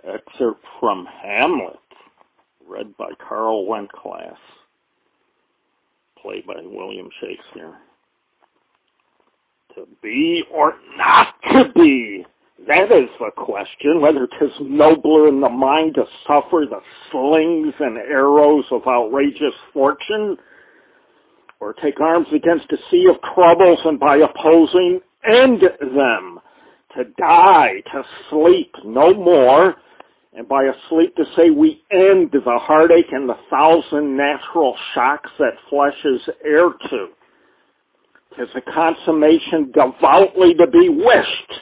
Excerpt from Hamlet, read by Carl Wenclass, played by William Shakespeare. To be or not to be, that is the question, whether 'tis nobler in the mind to suffer the slings and arrows of outrageous fortune, or take arms against a sea of troubles and by opposing end them. To die, to sleep, no more, and by a sleep to say we end the heartache and the 1,000 natural shocks that flesh is heir to. 'Tis a consummation devoutly to be wished.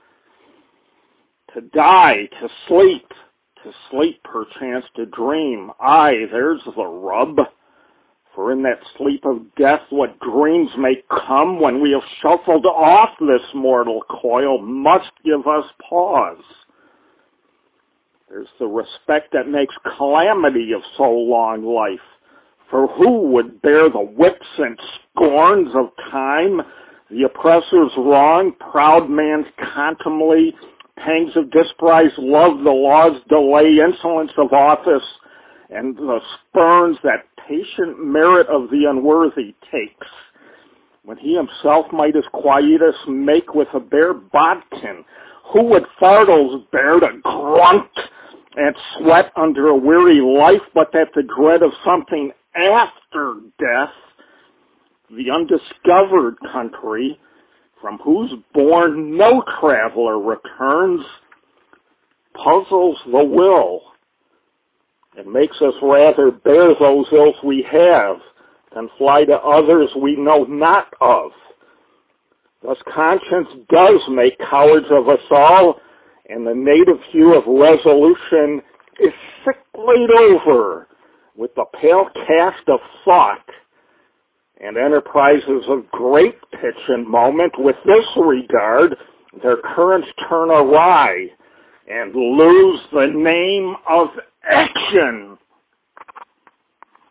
To die, to sleep perchance to dream. Aye, there's the rub. For in that sleep of death, what dreams may come when we have shuffled off this mortal coil must give us pause. There's the respect that makes calamity of so long life. For who would bear the whips and scorns of time, the oppressor's wrong, proud man's contumely, pangs of disprize, love, the law's delay, insolence of office, and the spurns that patient merit of the unworthy takes, when he himself might his quietus make with a bare bodkin? Who would fardels bear to grunt and sweat under a weary life, but that the dread of something after death, the undiscovered country, from whose bourne no traveler returns, puzzles the will, and makes us rather bear those ills we have than fly to others we know not of. Thus conscience does make cowards of us all, and the native hue of resolution is sicklied over with the pale cast of thought, and enterprises of great pitch and moment with this regard, their currents turn awry and lose the name of action.